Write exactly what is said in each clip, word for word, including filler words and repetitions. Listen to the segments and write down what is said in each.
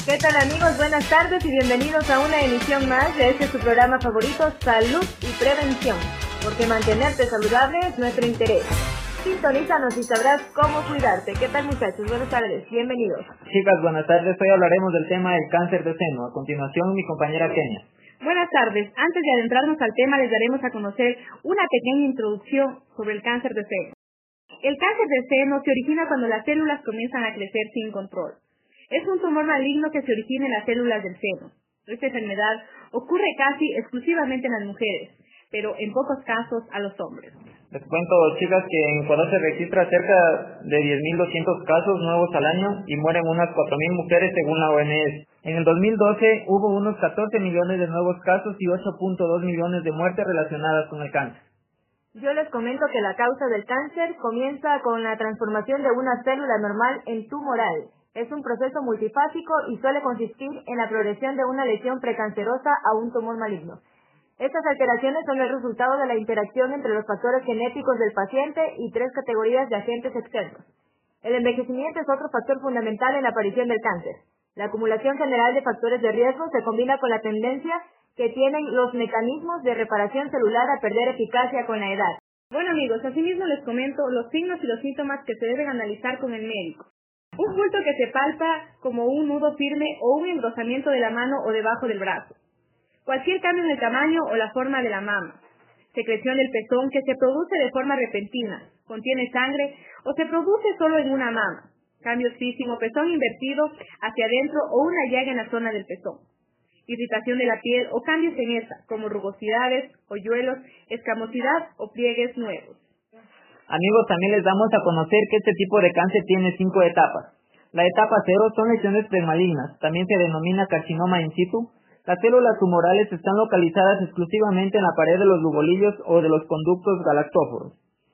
¿Qué tal amigos? Buenas tardes y bienvenidos a una emisión más de este su programa favorito, Salud y Prevención, porque mantenerte saludable es nuestro interés. Sintonízanos y sabrás cómo cuidarte. ¿Qué tal muchachos? Buenas tardes, bienvenidos. Chicas, buenas tardes. Hoy hablaremos del tema del cáncer de seno. A continuación, mi compañera Kenia. Buenas tardes. Antes de adentrarnos al tema, les daremos a conocer una pequeña introducción sobre el cáncer de seno. El cáncer de seno se origina cuando las células comienzan a crecer sin control. Es un tumor maligno que se origina en las células del seno. Esta enfermedad ocurre casi exclusivamente en las mujeres, pero en pocos casos a los hombres. Les cuento, chicas, que en Ecuador se registra cerca de diez mil doscientos casos nuevos al año y mueren unas cuatro mil mujeres según la O M S. En el dos mil doce hubo unos catorce millones de nuevos casos y ocho punto dos millones de muertes relacionadas con el cáncer. Yo les comento que la causa del cáncer comienza con la transformación de una célula normal en tumoral. Es un proceso multifásico y suele consistir en la progresión de una lesión precancerosa a un tumor maligno. Estas alteraciones son el resultado de la interacción entre los factores genéticos del paciente y tres categorías de agentes externos. El envejecimiento es otro factor fundamental en la aparición del cáncer. La acumulación general de factores de riesgo se combina con la tendencia que tienen los mecanismos de reparación celular a perder eficacia con la edad. Bueno amigos, asimismo les comento los signos y los síntomas que se deben analizar con el médico. Un bulto que se palpa como un nudo firme o un engrosamiento de la mano o debajo del brazo. Cualquier cambio en el tamaño o la forma de la mama. Secreción del pezón que se produce de forma repentina, contiene sangre o se produce solo en una mama. Cambios físicos, pezón invertido hacia adentro o una llaga en la zona del pezón. Irritación de la piel o cambios en esta, como rugosidades, hoyuelos, escamosidad o pliegues nuevos. Amigos, también les damos a conocer que este tipo de cáncer tiene cinco etapas. La etapa cero son lesiones premalignas, también se denomina carcinoma in situ. Las células tumorales están localizadas exclusivamente en la pared de los lubolillos o de los conductos galactóforos.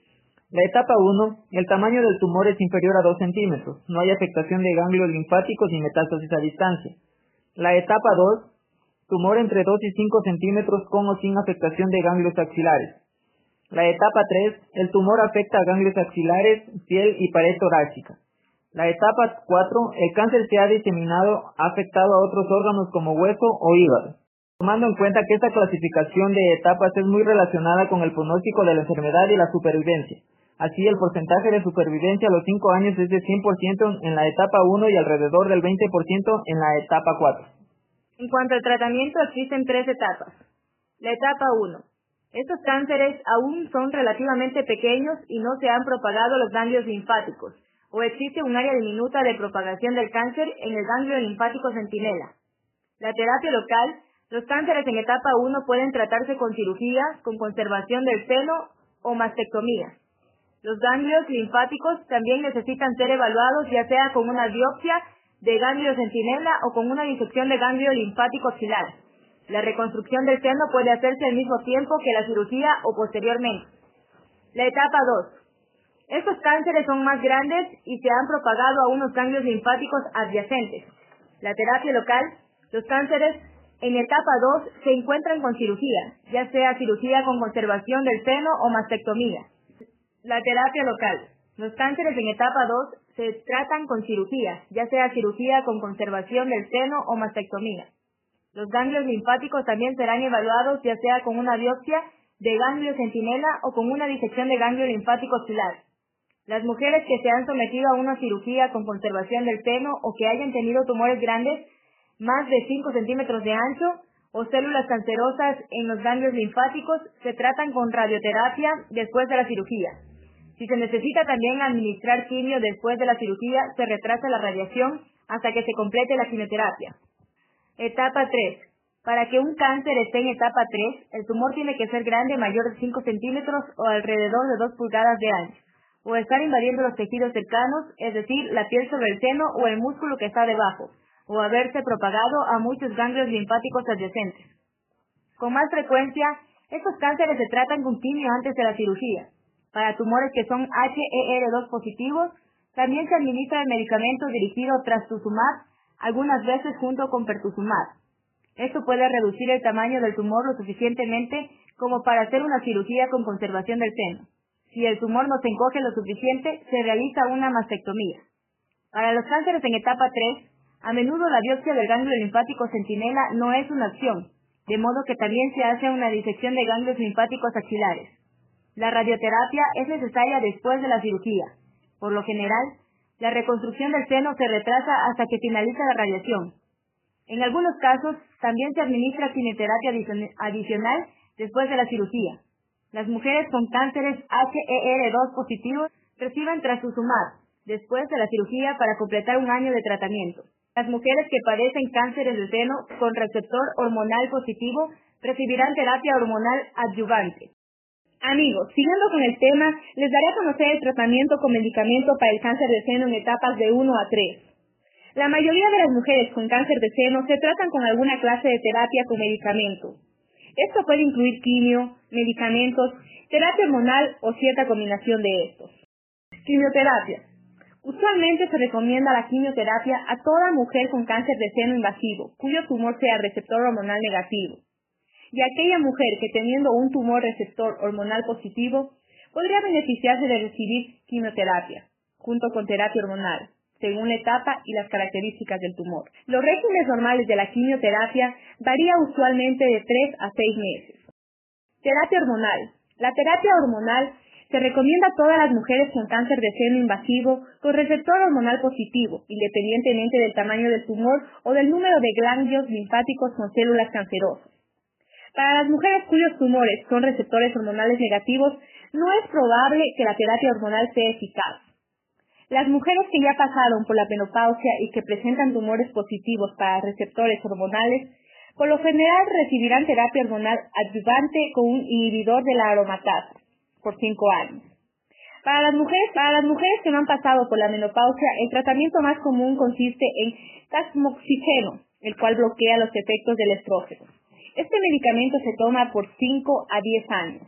La etapa uno, el tamaño del tumor es inferior a dos centímetros, no hay afectación de ganglios linfáticos ni metástasis a distancia. La etapa dos, tumor entre dos y cinco centímetros con o sin afectación de ganglios axilares. La etapa tres, el tumor afecta a ganglios axilares, piel y pared torácica. La etapa cuatro, el cáncer se ha diseminado, ha afectado a otros órganos como hueso o hígado. Tomando en cuenta que esta clasificación de etapas es muy relacionada con el pronóstico de la enfermedad y la supervivencia. Así, el porcentaje de supervivencia a los cinco años es de cien por ciento en la etapa uno y alrededor del veinte por ciento en la etapa cuatro. En cuanto al tratamiento, existen tres etapas. La etapa uno. Estos cánceres aún son relativamente pequeños y no se han propagado los ganglios linfáticos, o existe un área diminuta de propagación del cáncer en el ganglio linfático centinela. La terapia local, los cánceres en etapa uno pueden tratarse con cirugía, con conservación del seno o mastectomía. Los ganglios linfáticos también necesitan ser evaluados ya sea con una biopsia de ganglio centinela o con una disección de ganglio linfático axilar. La reconstrucción del seno puede hacerse al mismo tiempo que la cirugía o posteriormente. La etapa dos. Estos cánceres son más grandes y se han propagado a unos ganglios linfáticos adyacentes. La terapia local, los cánceres en etapa dos se encuentran con cirugía, ya sea cirugía con conservación del seno o mastectomía. La terapia local, los cánceres en etapa dos se tratan con cirugía, ya sea cirugía con conservación del seno o mastectomía. Los ganglios linfáticos también serán evaluados ya sea con una biopsia de ganglio centinela o con una disección de ganglio linfático axilar. Las mujeres que se han sometido a una cirugía con conservación del seno o que hayan tenido tumores grandes, más de cinco centímetros de ancho, o células cancerosas en los ganglios linfáticos, se tratan con radioterapia después de la cirugía. Si se necesita también administrar quimio después de la cirugía, se retrasa la radiación hasta que se complete la quimioterapia. Etapa tres. Para que un cáncer esté en etapa tres, el tumor tiene que ser grande, mayor de cinco centímetros o alrededor de dos pulgadas de ancho, o estar invadiendo los tejidos cercanos, es decir, la piel sobre el seno o el músculo que está debajo, o haberse propagado a muchos ganglios linfáticos adyacentes. Con más frecuencia, estos cánceres se tratan con quimio antes de la cirugía. Para tumores que son H E R dos positivos, también se administra el medicamento dirigido trastuzumab, algunas veces junto con pertuzumab. Esto puede reducir el tamaño del tumor lo suficientemente como para hacer una cirugía con conservación del seno. Si el tumor no se encoge lo suficiente, se realiza una mastectomía. Para los cánceres en etapa tres, A menudo la biopsia del ganglio linfático centinela no es una opción, de modo que también se hace una disección de ganglios linfáticos axilares. La radioterapia es necesaria después de la cirugía. Por lo general, la reconstrucción del seno se retrasa hasta que finaliza la radiación. En algunos casos, también se administra quimioterapia adicional después de la cirugía. Las mujeres con cánceres H E R dos positivos reciben trastuzumab después de la cirugía para completar un año de tratamiento. Las mujeres que padecen cánceres de seno con receptor hormonal positivo recibirán terapia hormonal adyuvante. Amigos, siguiendo con el tema, les daré a conocer el tratamiento con medicamento para el cáncer de seno en etapas de uno a tres. La mayoría de las mujeres con cáncer de seno se tratan con alguna clase de terapia con medicamento. Esto puede incluir quimio, medicamentos, terapia hormonal o cierta combinación de estos. Quimioterapia. Usualmente se recomienda la quimioterapia a toda mujer con cáncer de seno invasivo, cuyo tumor sea receptor hormonal negativo, y aquella mujer que teniendo un tumor receptor hormonal positivo podría beneficiarse de recibir quimioterapia, junto con terapia hormonal, según la etapa y las características del tumor. Los regímenes normales de la quimioterapia varían usualmente de tres a seis meses. Terapia hormonal. La terapia hormonal se recomienda a todas las mujeres con cáncer de seno invasivo con receptor hormonal positivo, independientemente del tamaño del tumor o del número de ganglios linfáticos con células cancerosas. Para las mujeres cuyos tumores son receptores hormonales negativos, no es probable que la terapia hormonal sea eficaz. Las mujeres que ya pasaron por la menopausia y que presentan tumores positivos para receptores hormonales, por lo general recibirán terapia hormonal adyuvante con un inhibidor de la aromatasa por cinco años. Para las mujeres, para las mujeres que no han pasado por la menopausia, el tratamiento más común consiste en tamoxifeno, el cual bloquea los efectos del estrógeno. Este medicamento se toma por cinco a diez años.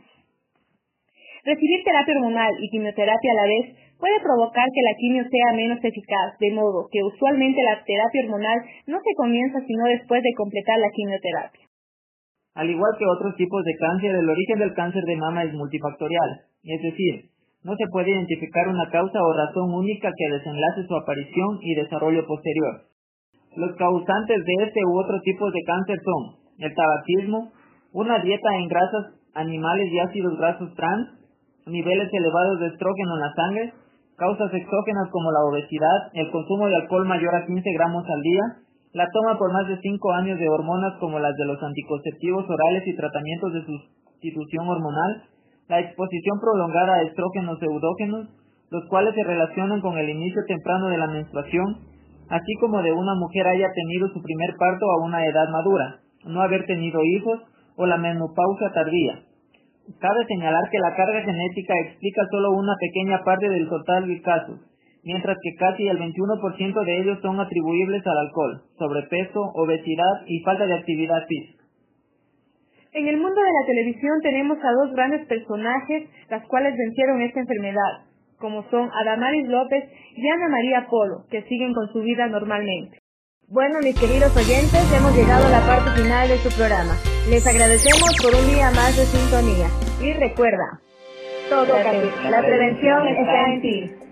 Recibir terapia hormonal y quimioterapia a la vez puede provocar que la quimio sea menos eficaz, de modo que usualmente la terapia hormonal no se comienza sino después de completar la quimioterapia. Al igual que otros tipos de cáncer, el origen del cáncer de mama es multifactorial, es decir, no se puede identificar una causa o razón única que desenlace su aparición y desarrollo posterior. Los causantes de este u otro tipo de cáncer son el tabaquismo, una dieta en grasas animales y ácidos grasos trans, niveles elevados de estrógeno en la sangre, causas exógenas como la obesidad, el consumo de alcohol mayor a quince gramos al día, la toma por más de cinco años de hormonas como las de los anticonceptivos orales y tratamientos de sustitución hormonal, la exposición prolongada a estrógenos pseudógenos, los cuales se relacionan con el inicio temprano de la menstruación, así como de una mujer haya tenido su primer parto a una edad madura, no haber tenido hijos o la menopausia tardía. Cabe señalar que la carga genética explica solo una pequeña parte del total de casos, mientras que casi el veintiuno por ciento de ellos son atribuibles al alcohol, sobrepeso, obesidad y falta de actividad física. En el mundo de la televisión tenemos a dos grandes personajes, las cuales vencieron esta enfermedad, como son Adamaris López y Ana María Polo, que siguen con su vida normalmente. Bueno, mis queridos oyentes, hemos llegado a la parte final de su programa. Les agradecemos por un día más de sintonía. Y recuerda, tócate, la prevención está en ti.